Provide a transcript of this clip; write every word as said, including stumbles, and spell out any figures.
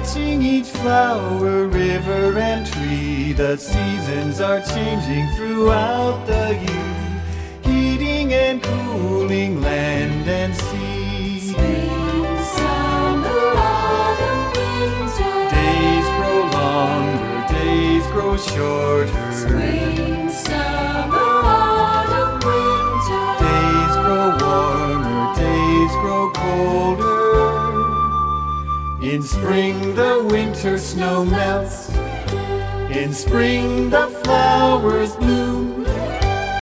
watching each flower, river and tree. The seasons are changing throughout the year, heating and cooling land and sea. Spring, summer, autumn, winter. Days grow longer, days grow shorter. Spring, summer, autumn, winter. Days grow warmer, days grow colder. In spring the winter snow melts. In spring the flowers bloom.